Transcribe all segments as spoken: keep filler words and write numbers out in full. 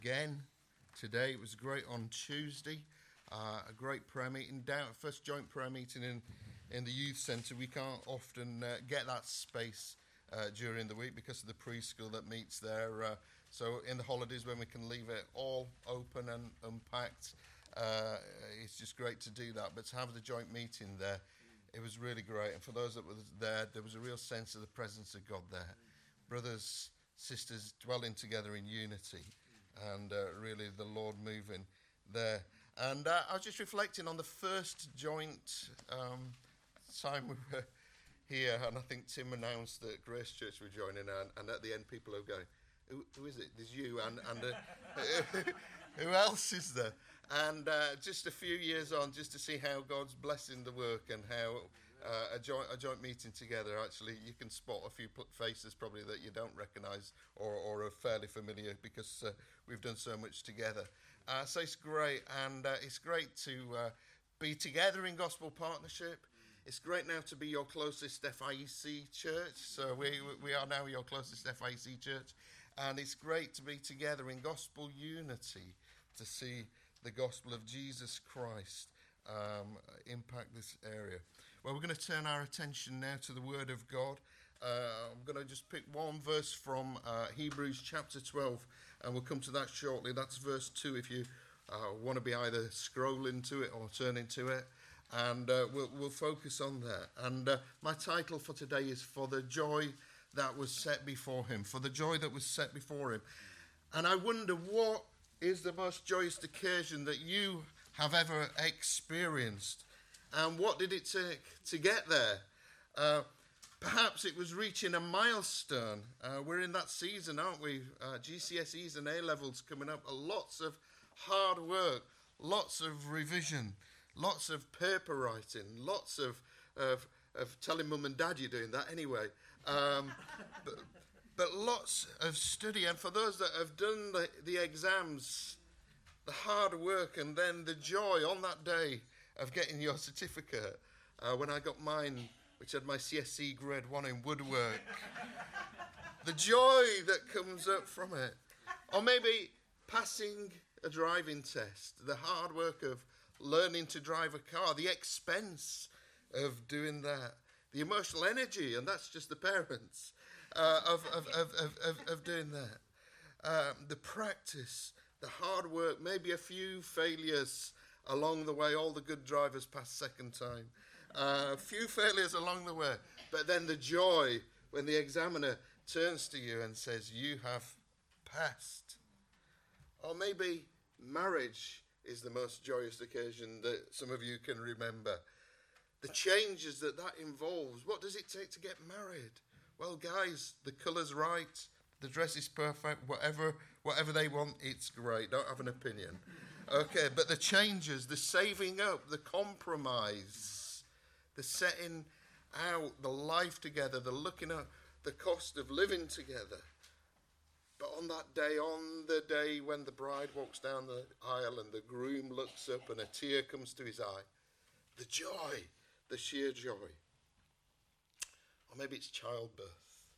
Again, today it was great on Tuesday, uh, a great prayer meeting, down first joint prayer meeting in, in the youth centre. We can't often uh, get that space uh, during the week because of the preschool that meets there. Uh, so in the holidays when we can leave it all open and unpacked, uh, it's just great to do that. But to have the joint meeting there, it was really great. And for those that were there, there was a real sense of the presence of God there. Brothers, sisters dwelling together in unity. And uh, really the Lord moving there. And uh, I was just reflecting on the first joint um, time we were here, and I think Tim announced that Grace Church were joining, and, and at the end people are going, who, who is it? There's you, and, and uh, who else is there? And uh, just a few years on, just to see how God's blessing the work and how uh, a joint a joint meeting together, actually, you can spot a few faces probably that you don't recognise or, or are fairly familiar because uh, we've done so much together. Uh, so it's great, and uh, it's great to uh, be together in gospel partnership. It's great now to be your closest F I E C church. So we we are now your closest F I E C church, and it's great to be together in gospel unity to see the gospel of Jesus Christ um, impact this area. Well, we're going to turn our attention now to the Word of God. Uh, I'm going to just pick one verse from uh, Hebrews chapter twelve, and we'll come to that shortly. That's verse two if you uh, want to be either scrolling to it or turning to it. And uh, we'll, we'll focus on that. And uh, my title for today is For the Joy That Was Set Before Him. For the joy that was set before him. And I wonder, what is the most joyous occasion that you have ever experienced? And what did it take to get there? Uh, perhaps it was reaching a milestone. Uh, we're in that season, aren't we? Uh, G C S Es and A-levels coming up. Lots of hard work, lots of revision, lots of paper writing, lots of of, of telling mum and dad you're doing that anyway. Um, but, but lots of study. And for those that have done the, the exams, the hard work and then the joy on that day of getting your certificate. Uh, when I got mine, which had my C S C grade one in woodwork, the joy that comes up from it. Or maybe passing a driving test, the hard work of learning to drive a car, the expense of doing that, the emotional energy, and that's just the parents, uh, of, of, of, of, of, of doing that. Um, the practice, the hard work, maybe a few failures along the way. All the good drivers pass second time. Uh, a few failures along the way, but then the joy when the examiner turns to you and says, you have passed. Or maybe marriage is the most joyous occasion that some of you can remember. The changes that that involves. What does it take to get married? Well, guys, the colour's right, the dress is perfect, whatever whatever they want, it's great. Don't have an opinion. Okay, but the changes, the saving up, the compromise, the setting out, the life together, the looking at the cost of living together. But on that day, on the day when the bride walks down the aisle and the groom looks up and a tear comes to his eye, the joy, the sheer joy. Or maybe it's childbirth.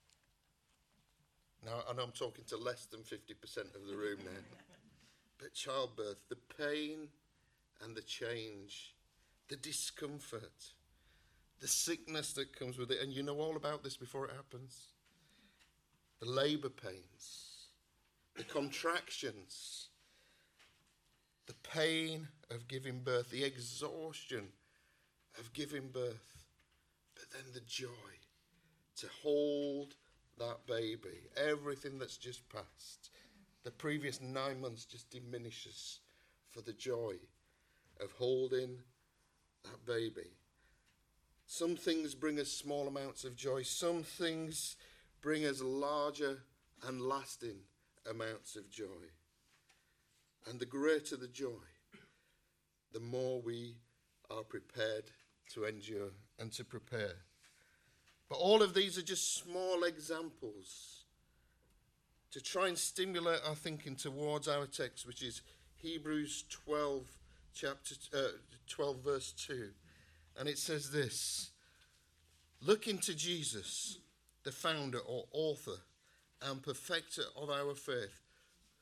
Now, I know I'm talking to less than fifty percent of the room now. But childbirth, the pain and the change, the discomfort, the sickness that comes with it. And you know all about this before it happens. The labour pains, the contractions, the pain of giving birth, the exhaustion of giving birth, but then the joy to hold that baby. Everything that's just passed, the previous nine months just diminishes for the joy of holding that baby. Some things bring us small amounts of joy. Some things bring us larger and lasting amounts of joy. And the greater the joy, the more we are prepared to endure and to prepare. But all of these are just small examples to try and stimulate our thinking towards our text, which is Hebrews twelve, chapter uh, twelve, verse two. And it says this: look into Jesus, the founder or author and perfecter of our faith,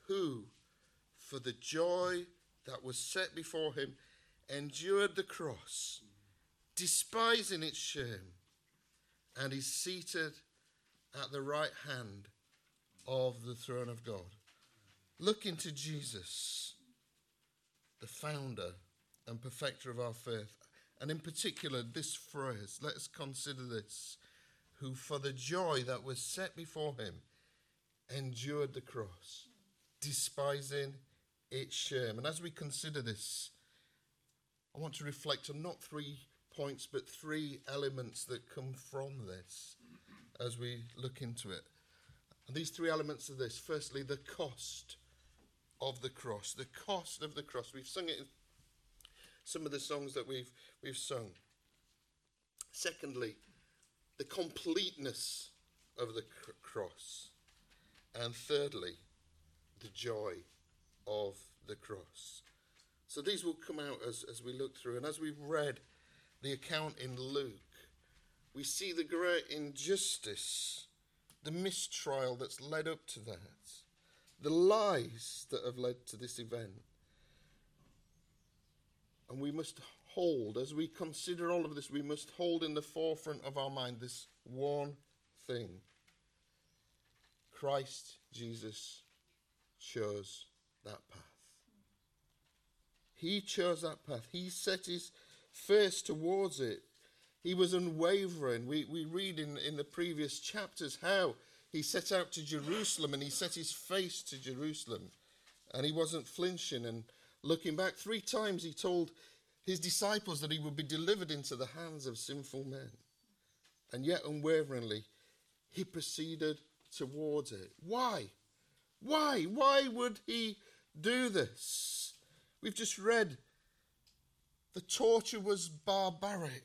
who, for the joy that was set before him, endured the cross, despising its shame, and is seated at the right hand of the throne of God. Look into Jesus, the founder and perfecter of our faith. And in particular, this phrase, let us consider this, who for the joy that was set before him endured the cross, despising its shame. And as we consider this, I want to reflect on not three points, but three elements that come from this as we look into it. And these three elements are this. Firstly, the cost of the cross. The cost of the cross. We've sung it in some of the songs that we've we've sung. Secondly, the completeness of the cr- cross. And thirdly, the joy of the cross. So these will come out as, as we look through. And as we've read the account in Luke, we see the great injustice, the mistrial that's led up to that, the lies that have led to this event. And we must hold, as we consider all of this, we must hold in the forefront of our mind this one thing. Christ Jesus chose that path. He chose that path. He set his face towards it. He was unwavering. We, we read in, in the previous chapters how he set out to Jerusalem and he set his face to Jerusalem. And he wasn't flinching and looking back. Three times he told his disciples that he would be delivered into the hands of sinful men. And yet unwaveringly, he proceeded towards it. Why? Why? Why would he do this? We've just read the torture was barbaric.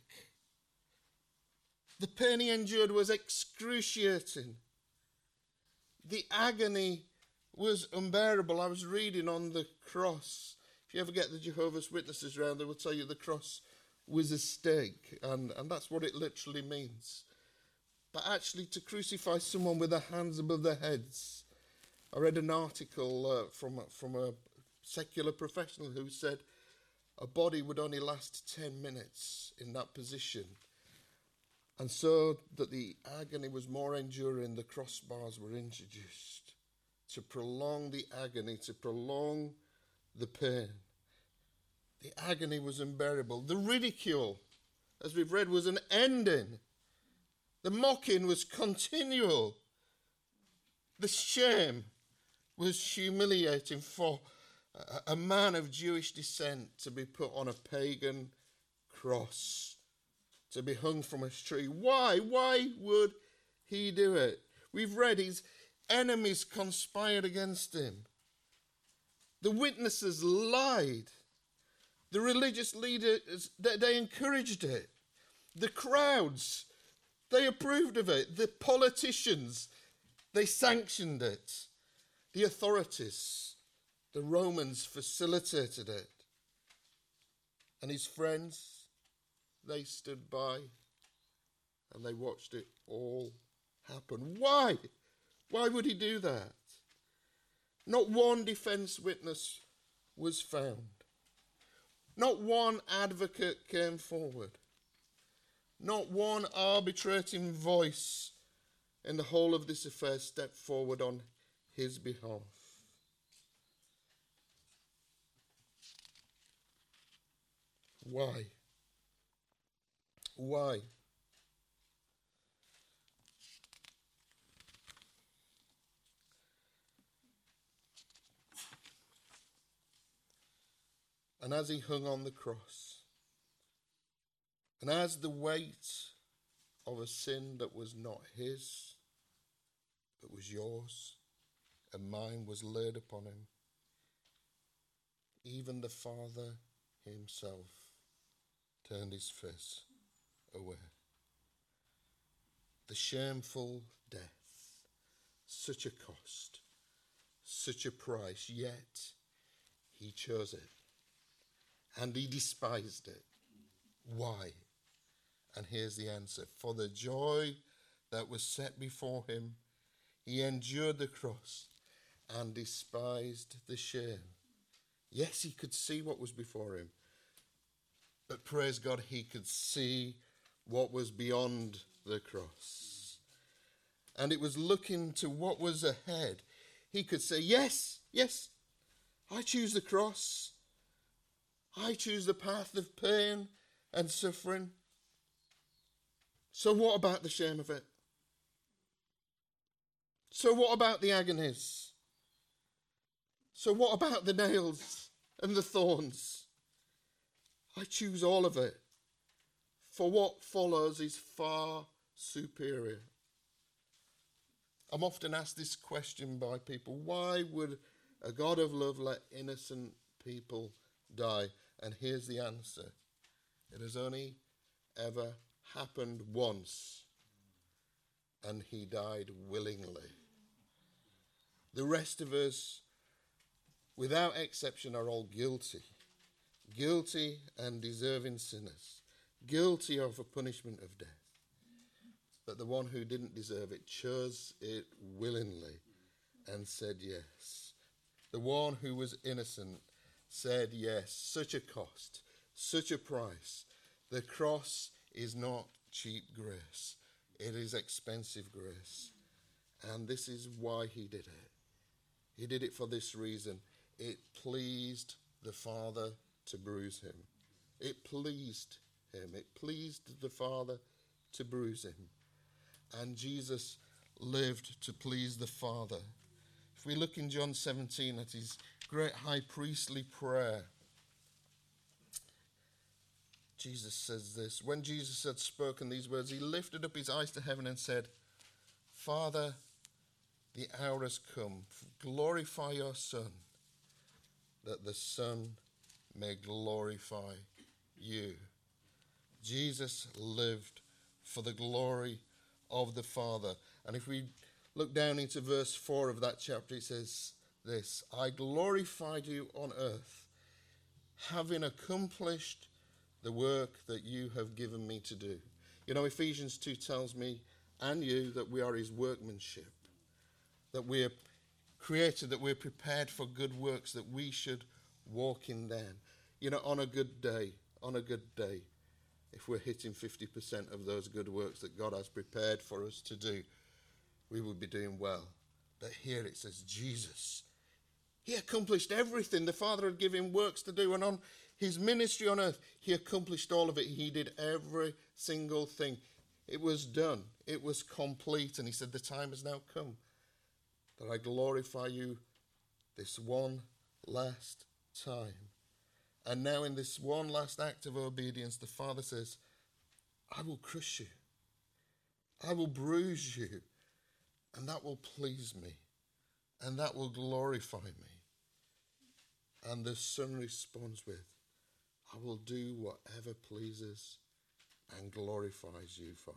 The pain he endured was excruciating. The agony was unbearable. I was reading on the cross. If you ever get the Jehovah's Witnesses round, they will tell you the cross was a stake. And, and that's what it literally means. But actually to crucify someone with their hands above their heads. I read an article uh, from, from a secular professional who said a body would only last ten minutes in that position. And so that the agony was more enduring, the crossbars were introduced to prolong the agony, to prolong the pain. The agony was unbearable. The ridicule, as we've read, was an ending. The mocking was continual. The shame was humiliating for a, a man of Jewish descent to be put on a pagan cross, to be hung from a tree. Why? Why would he do it? We've read his enemies conspired against him. The witnesses lied. The religious leaders, they, they encouraged it. The crowds, they approved of it. The politicians, they sanctioned it. The authorities, the Romans, facilitated it. And his friends, they stood by and they watched it all happen. Why? Why would he do that? Not one defense witness was found. Not one advocate came forward. Not one arbitrating voice in the whole of this affair stepped forward on his behalf. Why? Why? And as he hung on the cross, and as the weight of a sin that was not his, but was yours and mine, was laid upon him, even the Father himself turned his face away. The shameful death, such a cost, such a price, yet he chose it. And he despised it. Why? And here's the answer. For the joy that was set before him, he endured the cross and despised the shame. Yes, he could see what was before him. But praise God, he could see what was beyond the cross. And it was looking to what was ahead. He could say, yes, yes, I choose the cross. I choose the path of pain and suffering. So what about the shame of it? So what about the agonies? So what about the nails and the thorns? I choose all of it. For what follows is far superior. I'm often asked this question by people. Why would a God of love let innocent people die? And here's the answer. It has only ever happened once. And he died willingly. The rest of us, without exception, are all guilty. Guilty and deserving sinners. Guilty of a punishment of death. But the one who didn't deserve it chose it willingly and said yes. The one who was innocent said yes. Such a cost, such a price. The cross is not cheap grace. It is expensive grace. And this is why he did it. He did it for this reason. It pleased the Father to bruise him. It pleased him. It pleased the Father to bruise him. And Jesus lived to please the Father. If we look in John seventeen at his great high priestly prayer, Jesus says this. When Jesus had spoken these words, he lifted up his eyes to heaven and said, Father, the hour has come. Glorify your Son, that the Son may glorify you. Jesus lived for the glory of the Father. And if we look down into verse four of that chapter, it says this, I glorified you on earth, having accomplished the work that you have given me to do. You know, Ephesians two tells me and you that we are his workmanship, that we are created, that we're prepared for good works, that we should walk in them. You know, on a good day, on a good day, if we're hitting fifty percent of those good works that God has prepared for us to do, we would be doing well. But here it says Jesus. He accomplished everything. The Father had given him works to do, and on his ministry on earth, he accomplished all of it. He did every single thing. It was done. It was complete. And he said, the time has now come that I glorify you this one last time. And now in this one last act of obedience, the Father says, I will crush you. I will bruise you. And that will please me. And that will glorify me. And the Son responds with, I will do whatever pleases and glorifies you, Father.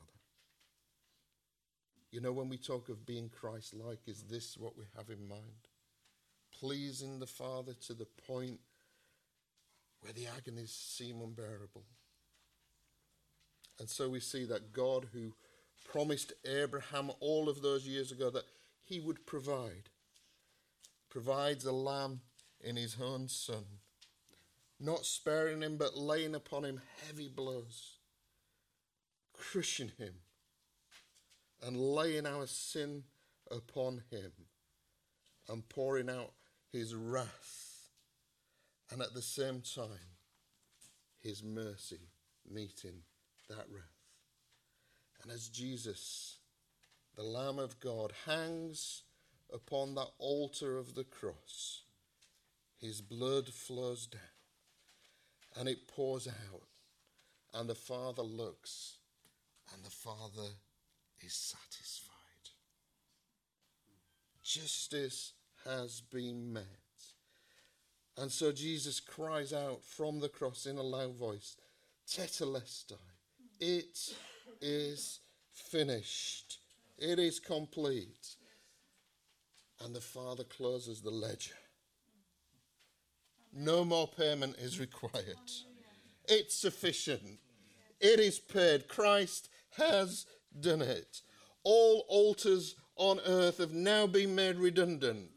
You know, when we talk of being Christ-like, is this what we have in mind? Pleasing the Father to the point where the agonies seem unbearable. And so we see that God, who promised Abraham all of those years ago that he would provide, provides a lamb in his own Son, not sparing him but laying upon him heavy blows, crushing him and laying our sin upon him and pouring out his wrath, and at the same time his mercy meeting that wrath. And as Jesus, the Lamb of God, hangs upon that altar of the cross, his blood flows down and it pours out, and the Father looks and the Father is satisfied. Justice has been met. And so Jesus cries out from the cross in a loud voice, Tetelestai, it is finished. It is complete. And the Father closes the ledger. No more payment is required. It's sufficient. It is paid. Christ has done it. All altars on earth have now been made redundant.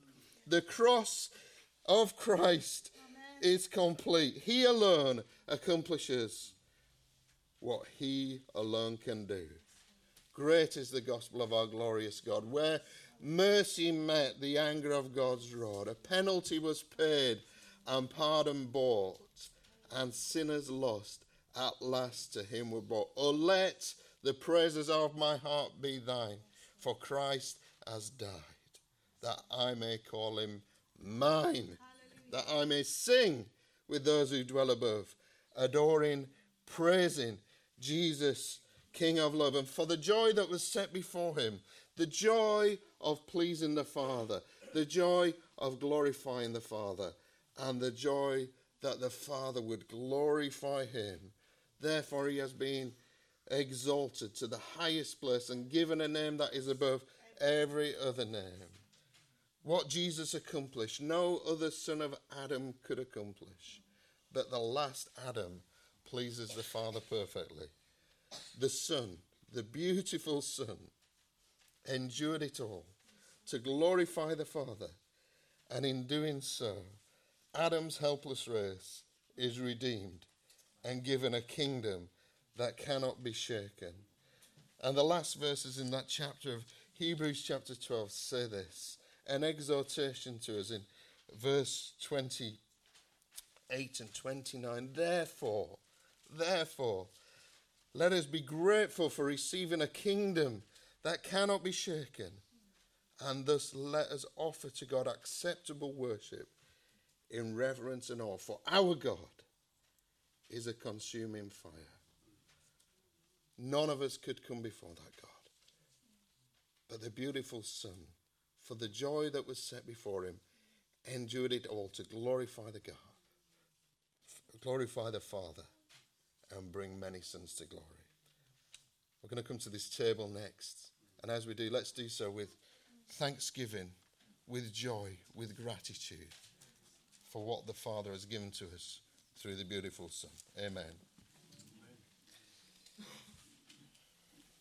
The cross of Christ Amen. Is complete. He alone accomplishes what he alone can do. Great is the gospel of our glorious God, where mercy met the anger of God's rod. A penalty was paid and pardon bought, and sinners lost at last to him were brought. Oh, let the praises of my heart be thine, for Christ has died, that I may call him mine, Hallelujah. That I may sing with those who dwell above, adoring, praising Jesus, King of love. And for the joy that was set before him, the joy of pleasing the Father, the joy of glorifying the Father, and the joy that the Father would glorify him. Therefore he has been exalted to the highest place and given a name that is above every other name. What Jesus accomplished, no other son of Adam could accomplish. But the last Adam pleases the Father perfectly. The Son, the beautiful Son, endured it all to glorify the Father. And in doing so, Adam's helpless race is redeemed and given a kingdom that cannot be shaken. And the last verses in that chapter of Hebrews chapter twelve say this, an exhortation to us in verse twenty-eight and twenty-nine. Therefore, therefore, let us be grateful for receiving a kingdom that cannot be shaken, and thus let us offer to God acceptable worship in reverence and awe, for our God is a consuming fire. None of us could come before that God. But the beautiful Son, for the joy that was set before him, endured it all to glorify the God, glorify the Father, and bring many sons to glory. We're going to come to this table next. And as we do, let's do so with thanksgiving, with joy, with gratitude for what the Father has given to us through the beautiful Son. Amen.